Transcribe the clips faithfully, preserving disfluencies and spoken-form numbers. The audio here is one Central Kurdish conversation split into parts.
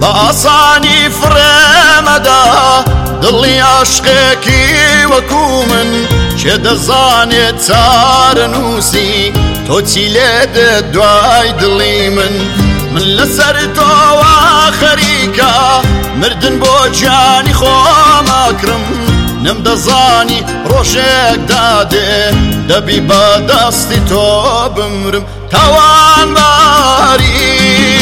بەئاسانی فرێمەدا دڵی عاشقێکی وەکو من چێ دەزانێت چارە نووسی تۆ چی لێدێ دوای دڵی من من لەسەر تۆوە خەریکە مردن بۆ گیانی خۆمەکرم نەمدەزانی ڕۆژێک دادێ دەبی بە دەستی تۆ بمرم تاوانباری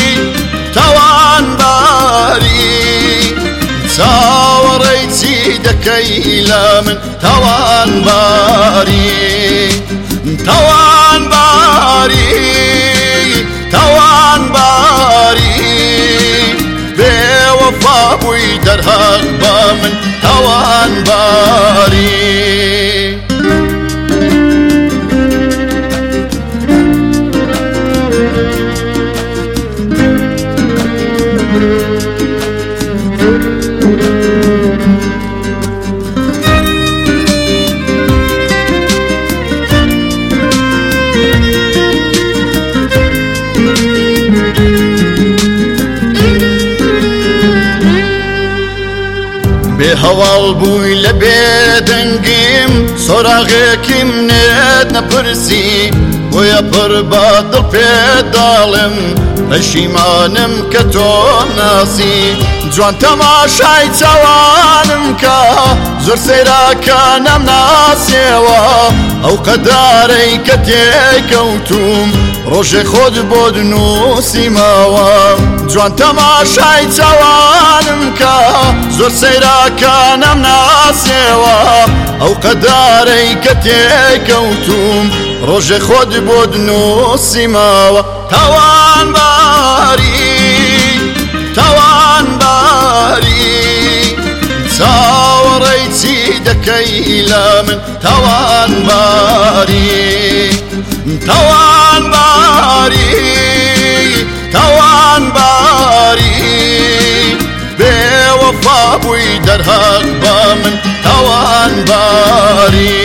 تاوانباری چاوەڕێی چی دەکەی لە من تاوانباری تاوانباری تاوانباری بێوەفا بووی دەرهەق بە من تاوانباری بێهەواڵ بووی لە بێدەنگیم سۆراغێکی منێت نەپرسی بۆیە پڕ بە دڵ پێداڵم پەشیمانم کە تۆ ناسی جوان تەماشای چاوانم کە زۆر سەیراکە نەمناسیەوە ئەو قەدارەی کە تێکەوتوم ڕۆژێ خۆت بۆ دنووسیمەوە جوان تەماشای چاوانم کە زۆر سەیراکە نەمناسیەوە ئەو قەدارەی کە تێکەوتوم ڕۆژێ خۆت بۆ دنووسیمەوە تاوانباری تاوانباری چاوەڕێی چی دەکەی لە من تاوانباری تاوانباری تاوانباری بێوەفا بووی دەرهەق بە من تاوانباری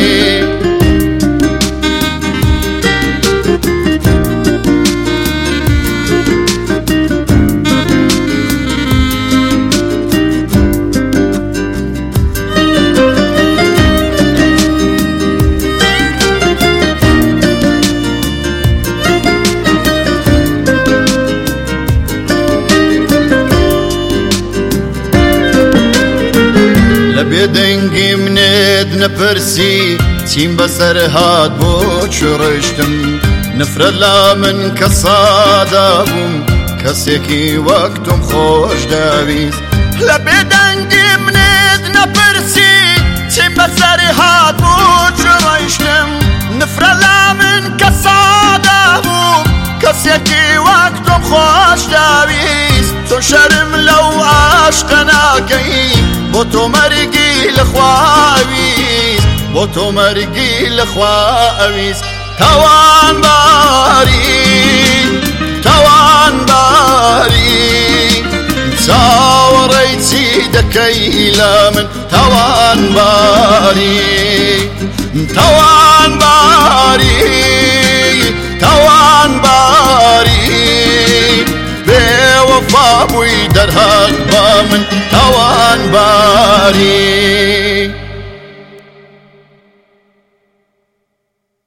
لە بێدەنگی منێت نەپرسی چیم بەسەر هات بۆ چڕشتم نفرەت لە من کە سادا بووم کەسێکی وەک تۆم خۆش دەویست لە بێدەنگی منێت نەپرسی چیم بەسەر هات بۆ چڕشتم نفرەت لە من کە سادا بووم کەسێکی وەک تۆم خۆش دەویست تۆ شەرم لەو عاشقە ناکەی بۆ تۆ مەرگی لەخواویست بۆ تۆ مەرگی لەخواویست تاوانباری تاوانباری چاوەڕێی چی دەکەی لە من تاوانباری تاوانباری تاوانباری بێوەفا بووی دەرهەق بە من تاوانباری